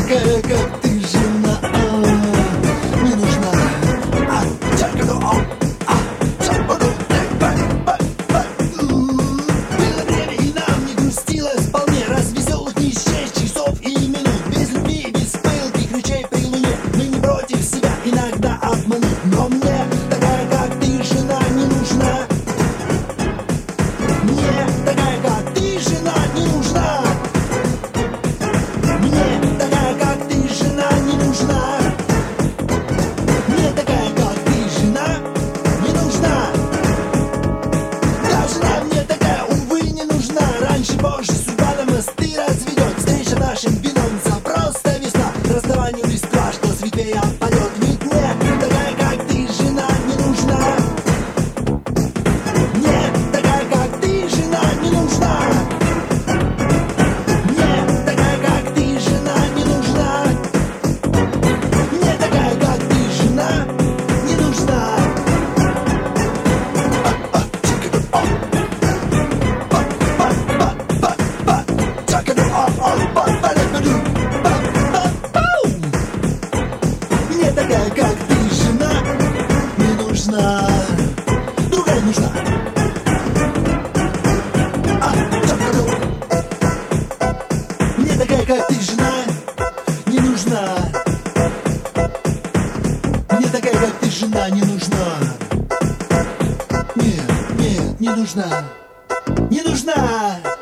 такая, как ты, жена, не нужна. Было время, и нам не грустилось вполне. Раз веселых не счесть часов и минут. Без любви, без пылких речей при луне. Мы не против себя иногда обмануть. Но мне такая, как ты, жена, не нужна. Мне такая, как ты, жена, не нужна. Мне такая, как ты, жена, не нужна. Мне такая, как ты, жена, не нужна. Да, жена мне такая, увы, не нужна. Раньше, позже, судьба на мосты разведет. Встреча нашим вином, просто весна. Расставание листва, что с ветвей опадет. Ведь мне такая, как ты, жена, не нужна. Мне такая, как ты, жена, не нужна. Мне такая, как ты, жена, не нужна. Мне такая, как ты, жена, не нужна. Мне такая, как ты, жена, не нужна. Другая нужна. Мне такая, как ты, жена, не нужна. Мне такая, как ты, жена, не нужна. Нет, нет, не нужна. Не нужна.